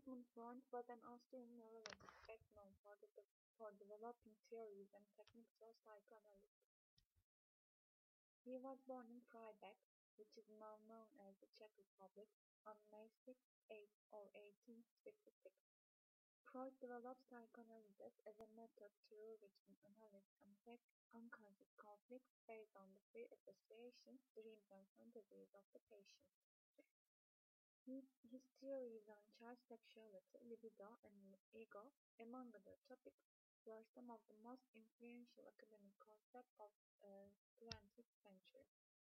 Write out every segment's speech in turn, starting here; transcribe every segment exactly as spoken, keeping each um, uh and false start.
Sigmund Freud was an Austrian neurologist best known for, the, for developing theories and techniques of psychoanalysis. He was born in Freiberg, which is now known as the Czech Republic, on May sixth of eighteen fifty-six. Freud developed psychoanalysis as a method through which it analyzed complex unconscious conflicts based on the free associations, dreams and fantasies of the patient. His, his theories on child sexuality, libido, and ego, among other topics, were some of the most influential academic concepts of the twentieth century.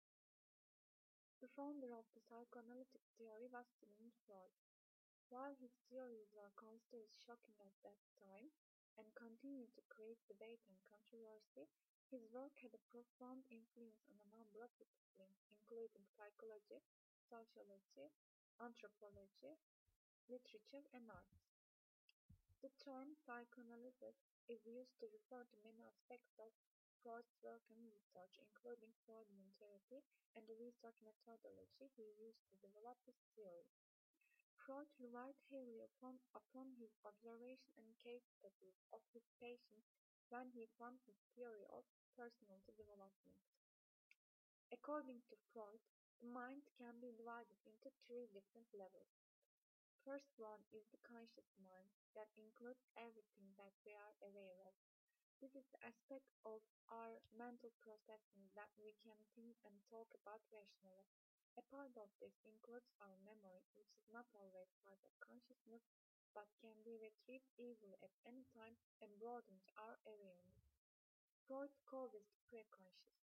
The founder of the psychoanalytic theory was Sigmund Freud. While his theories were considered shocking at that time, and continued to create debate and controversy, his work had a profound influence on a number of disciplines, including psychology, sociology, anthropology, literature, and arts. The term psychoanalysis is used to refer to many aspects of Freud's work and research, including Freudian therapy and the research methodology he used to develop his theory. Freud relied heavily upon, upon his observation and case studies of his patients when he formed his theory of personality development. According to Freud, the mind can be divided into three different levels. First one is the conscious mind, that includes everything that we are aware of. This is the aspect of our mental processing that we can think and talk about rationally. A part of this includes our memory, which is not always part of consciousness, but can be retrieved easily at any time and brought into our awareness. Freud called this the preconscious.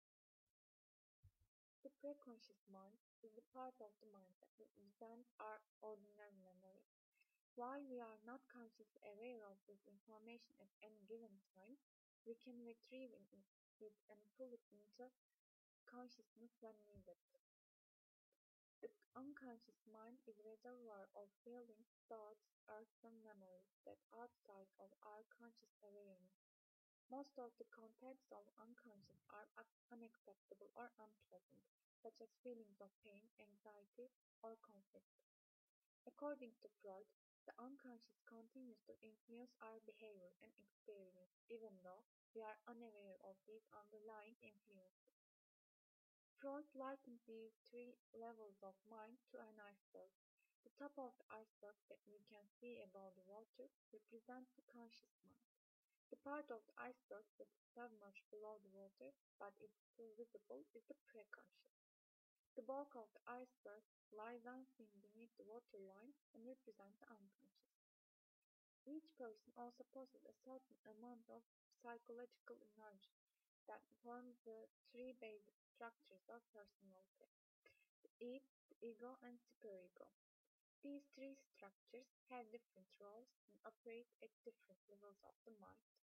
The preconscious mind is the part of the mind that represents our ordinary memory. While we are not consciously aware of this information at any given time, we can retrieve it and pull it into consciousness when needed. The unconscious mind is a reservoir of feelings, thoughts, arts and memories that are outside of our conscious awareness. Most of the contents of unconscious are unacceptable or unpleasant, such as feelings of pain, anxiety, or conflict. According to Freud, the unconscious continues to influence our behavior and experience even though we are unaware of these underlying influences. Freud likened these three levels of mind to an iceberg. The top of the iceberg that we can see above the water represents the conscious mind. The part of the iceberg that is submerged below the water but is still visible is the preconscious. The bulk of the iceberg lies unseen beneath the waterline and represents the unconscious. Each person also possesses a certain amount of psychological energy that forms the three basic structures of personality: the id, the ego, and superego. These three structures have different roles and operate at different levels of the mind.